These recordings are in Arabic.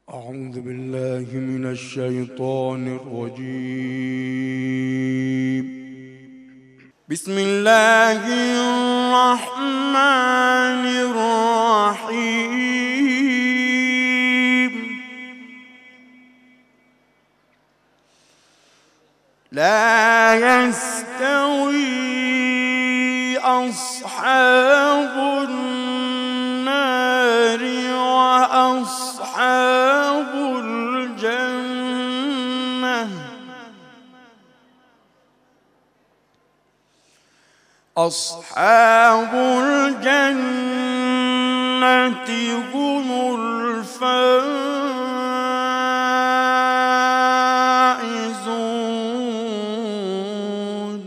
أعوذ بالله من الشيطان الرجيم. بسم الله الرحمن الرحيم. لا يستوي أصحاب النار وأصحاب الجنة. أصحاب الجنة هم الفائزون.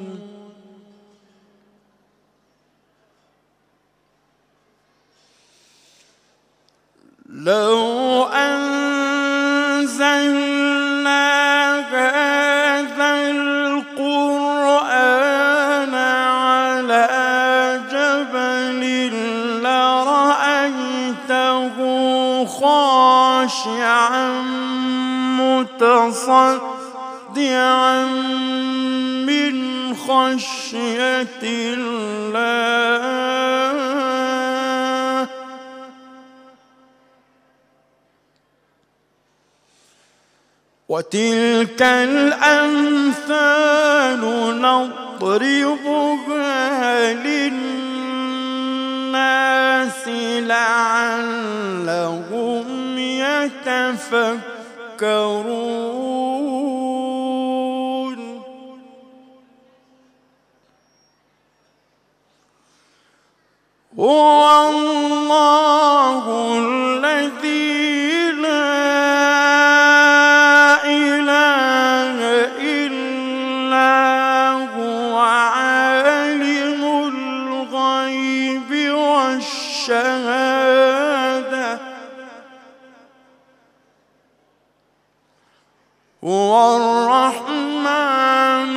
لو أنزلنا هذا القرآن على جبل لرأيته خاشعا متصدعا من خشية الله. وتلك الأمثال نضربها للناس لعلهم يتفكرون. هو الله الذي الشهادة. هو الرحمن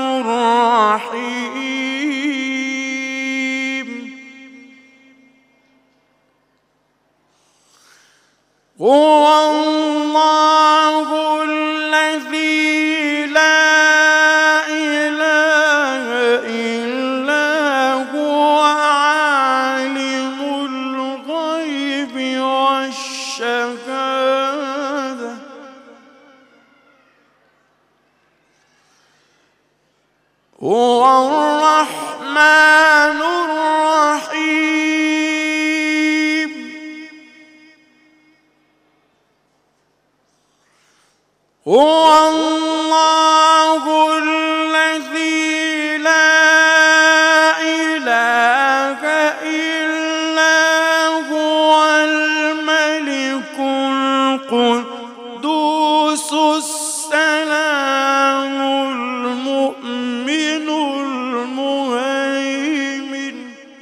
الرحيم. هو الله الذي لا إله إلا هو عالم الغيب والشهادة. هو الرحمن الرحيم. هو الله الذي لا إله إلا هو الملك القدوس السلام المؤمن المهيمن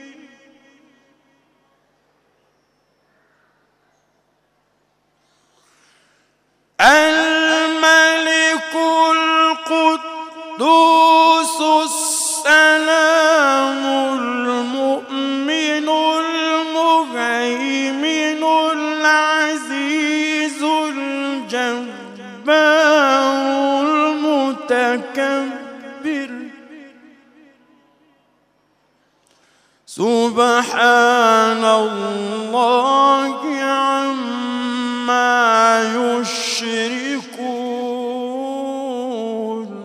الملك القدوس السلام المؤمن المهيمن العزيز الجبار المتكبر. سبحان الله عما يشركون.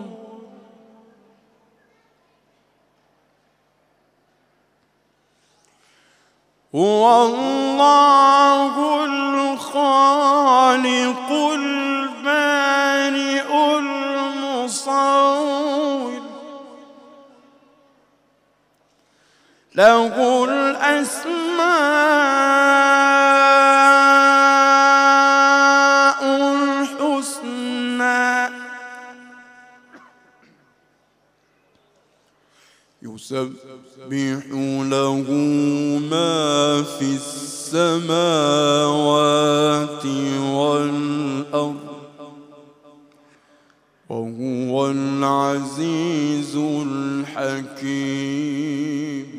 هو الله الخالق البارئ المصور. له الأسماء الحسنى. يسبح له ما في السماوات والأرض وهو العزيز الحكيم.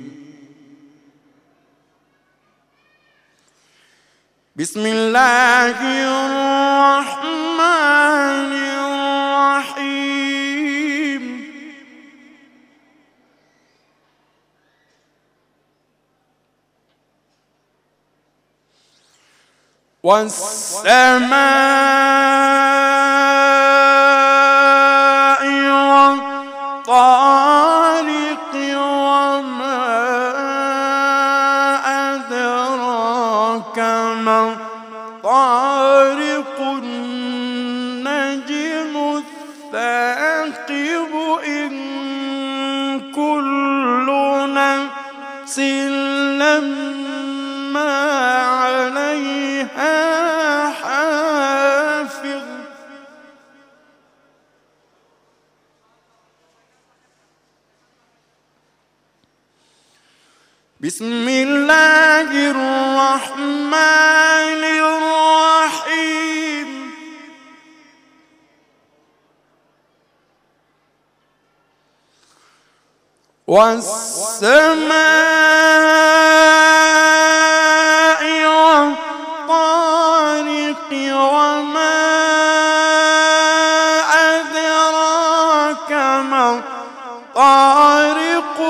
بسم الله الرحمن والسماء والطارق وما أدراك ما الطارق النجم الثاقب إن كل نفس لما عليها حافظ بسم الله الرحمن الرحيم والسماء والطارق وما أدراك ما الطارق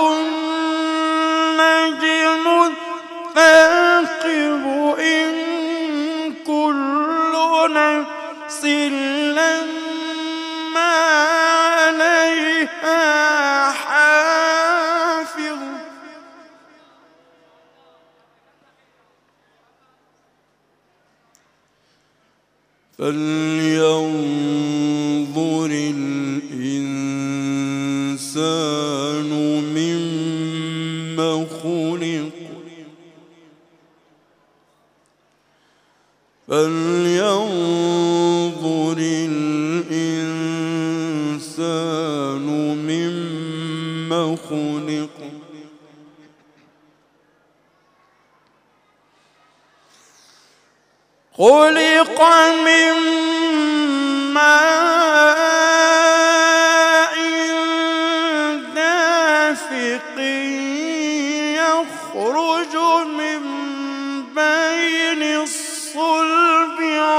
النجم الثاقب إن كل نفس لما عليها حافظ فلينظر الإنسان مما خلق فلينظر الإنسان مما خلق خلق من ماء دافق يخرج من بين الصلب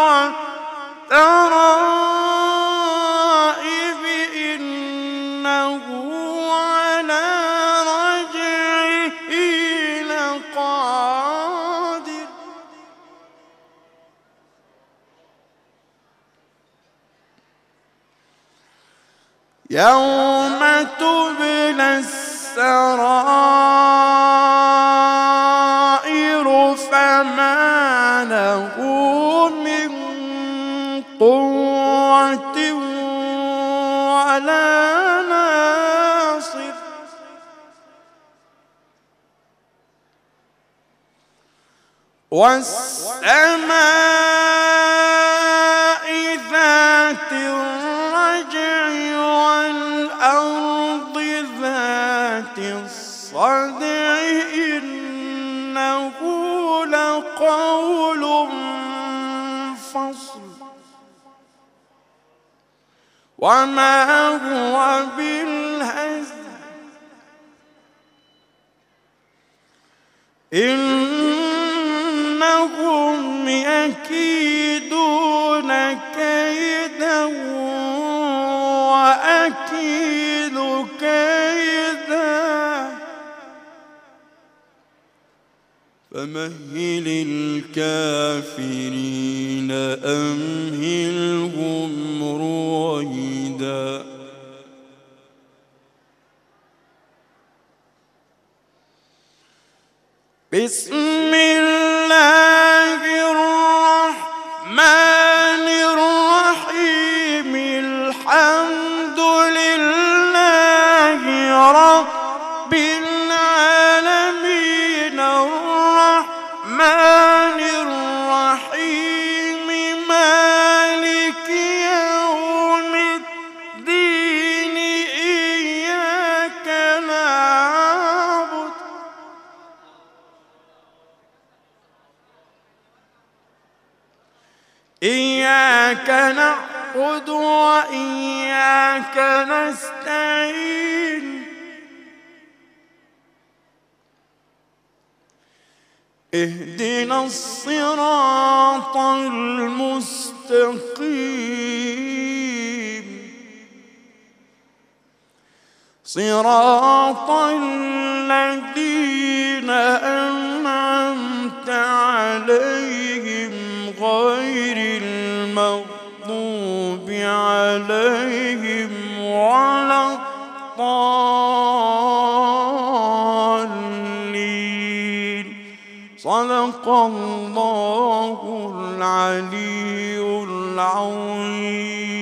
والترائب إنه على رجعه لقادر يوم تبلى السرائر فما له من قوة ولا ناصر والسماء ذات الرجع والأرض ذات الصدع إنه لقول فصل وما هو بالهزل إنهم يكيدون كيدا وأكيد كيدا فمهل الكافرين أمهلهم رويدا بسم الله الرحمن الرحيم الحمد لله رب العالمين الرحمن الرحيم مالك يوم الدين إياك نعبد وإياك نستعين اهدنا الصراط المستقيم صراط الذين أنعمت عليهم المغضوب عليهم ولا الضالين. صدق الله العلي العظيم.